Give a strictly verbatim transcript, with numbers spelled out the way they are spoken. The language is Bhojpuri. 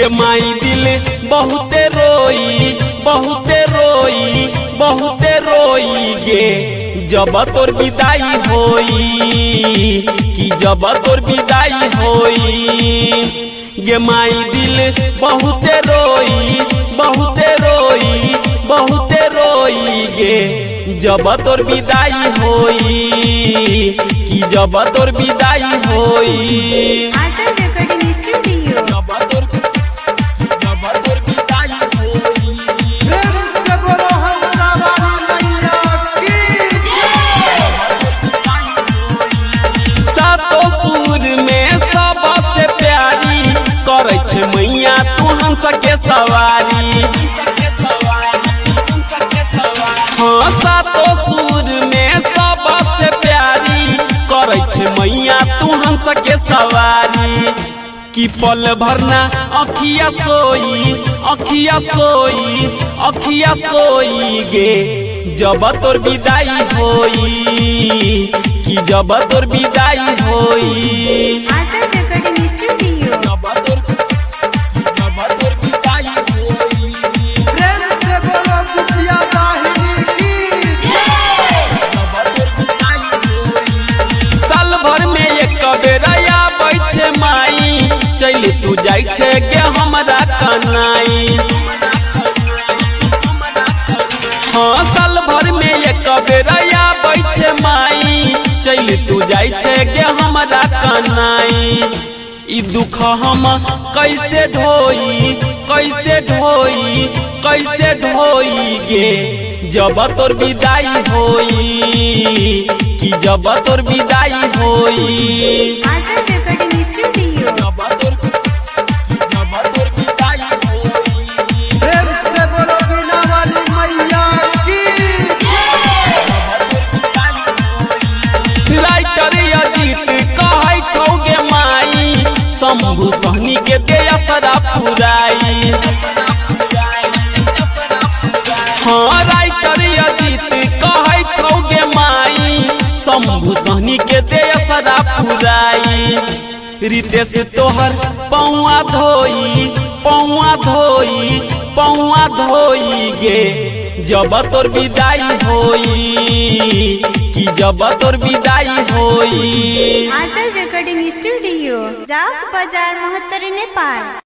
गे माई दिल बहुते रोई बहुते रोई बहुते रोई गे जब तोर विदाई होई कि जब तोर विदाई होई गे माई दिल बहुते रोई बहुते रोई बहुते रोई गे जब तोर विदाई होई कि जब तोर विदाई होई आंचल रिकॉर्डिंग स्टूडियो। जब तोर जब तोर विदाई होई प्रेम से बोलो हंसा वाली मैया की सातो सुर में सबसे प्यारी करे छे मैया तू हंस के सवारी। हाँ सातो सुर में सबसे प्यारी करे छे मैया तू हंस के सवारी। कि पल भरना अखिया सोई अखिया सोई अखिया सोई गे जब तोर विदाई होई कि जब तोर विदाई होई आंचल रिकॉर्डिंग स्टूडियो। जब तोर जब तोर विदाई होई प्रेम से बोलो बिटिया दाहिनी की जब तोर विदाई होई साल भर में एक बेर आबै छे माई चल तू जाय छे गे हमरा कनाई। हाँ साल भर में एक बेर आबै छे माई चल तू जाय छे गे हमरा कनाई। ई दुख हम कैसे ढोई कैसे ढोई कैसे ढोई गे जब तोर विदाई होई कि जब तोर विदाई होई आंचल रिकॉर्डिंग स्टूडियो। जब तोर जब तोर विदाई होई प्रेम से बोलो बिना वाली मैया की राइटर अजीत कहै छौ गे माई शंभु सहनी के दे असरा पुराई। हाँ राइटर अजीत कहै छौ गे माई शंभु सहनी के दे असरा पुराई। रितेश तोहर पौआ धोई पौआ धोई पौआ धोई गे जब तोर विदाई होई कि जब तोर विदाई होई आंचल रिकॉर्डिंग स्टूडियो, जाओ बाजार महत्तर नेपाल।